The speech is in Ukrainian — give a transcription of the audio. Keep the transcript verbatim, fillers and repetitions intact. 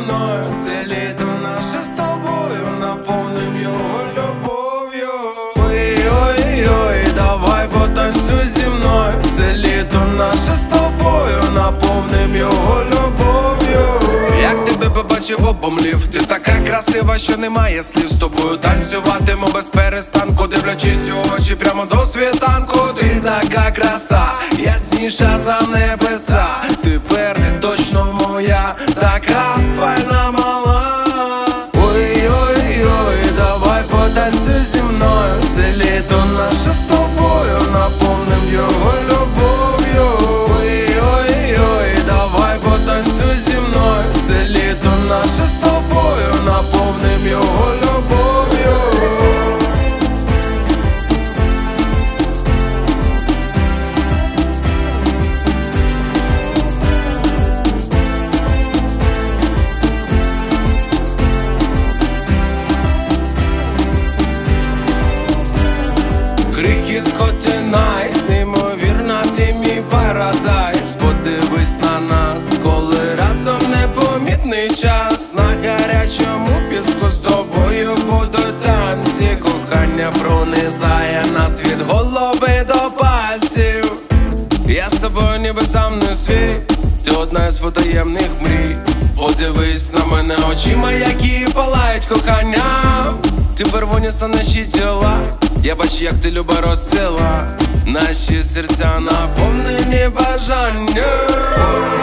мною, це літо наше з тобою, наповним його любов'ю. Ой-ой-ой, давай потанцюй зі мною, це літо наше з тобою, наповним його любов'ю. Як тебе побачив, обомлів, ти така красива, що немає слів. З тобою танцюватиму без перестанку, дивлячись у очі прямо до світанку. Ти така краса, ясніша за небеса, тепер точно моя, така файна мала. Ой-ой-ой, давай потанцюй зі мною, це літо наше з тобою, наповним його любов'ю. Ой-ой-ой, давай потанцюй зі мною, це літо наше з тобою, наповним його любов'ю. Крихітко, ти найс, неймовірна, ти мій парадайс. Подивись на нас, коли разом непомітний час. На гарячому піску з тобою будуть танці. Кохання пронизає нас від голови до пальців. Я з тобою ніби сам не свій, ти одна з потаємних мрій. Подивись на мене очима, які палають коханням. Ти первоніса наші тіла, я бачу, як ти люба розцвіла. Наші серця наповнені бажанням.